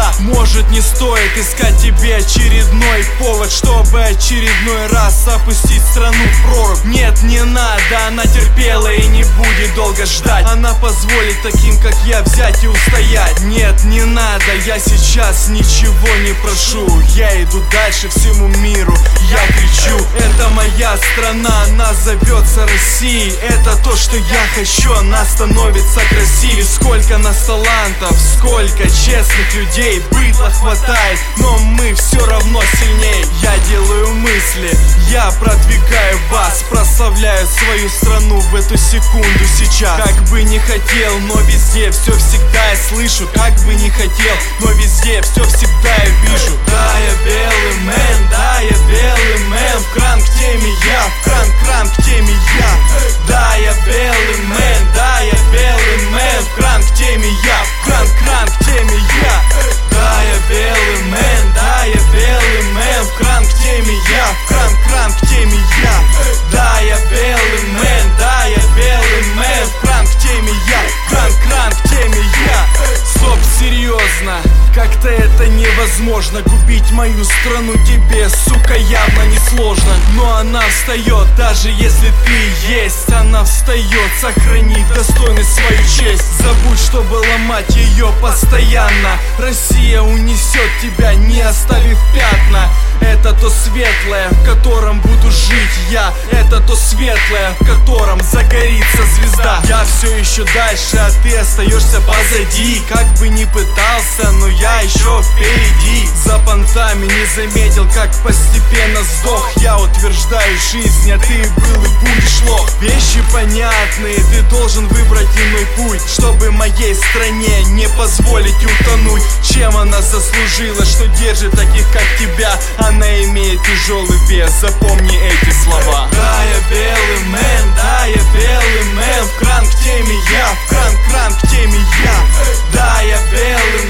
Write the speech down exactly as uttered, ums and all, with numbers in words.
звезда. Может, не стоит искать тебе очередной повод, чтобы очередной раз опустить страну в прорубь. Нет, не надо, она терпела и не будет долго ждать. Она позволит таким, как я, взять и устоять. Нет, не надо, я сейчас ничего не прошу. Я иду дальше всему миру, я кричу: это моя страна, она зовется Россией. Это то, что я хочу, она становится красивее. Сколько нас талантов, сколько честных людей. Быдла хватает, но мы все равно сильней. Я делаю мысли, я продвигаю вас, прославляю свою страну в эту секунду сейчас. Как бы не хотел, но везде все всегда я слышу. Как бы не хотел, но везде все всегда я вижу. Да, я белый мэн, да, я белый мэн. В кран к теме я, в кран, кран к теме я. Да, я белый мэн, да, я белый мэн. В кран к теме я, в кран, кран к теме я. Да, я белый мэн, да, я белый мэн. В кран к теме я, в кран, кран к теме я. Да, я белый мэн, да, я белый мэн. В кран к теме я, кран, кран к теме я. Стоп, серьезно, как-то это невозможно. Купить мою страну тебе, сука, явно не сложно. Но она встает, даже если ты есть. Она встает, сохрани достойность свою честь. Забудь, чтобы ломать ее постоянно. Россия унесет тебя, не оставив пятна. Это то светлое, в котором буду жить я. Это то светлое, в котором загорится звезда. Я все еще дальше, а ты остаешься позади. Как бы ни пытался, но я еще впереди. За понтами не заметил, как постепенно сдох. Я утверждаю жизнь, а ты был и будешь лох. Вещи понятные, ты должен выбрать иной путь, чтобы моей стране не позволить утонуть. Чем она заслужила, что держит таких, как тебя? Она имеет тяжелый вес, запомни эти слова. Да, я белый мэн, да, я белый мэн. В кран к теме я, в кран, кран к теме я. Да, я белый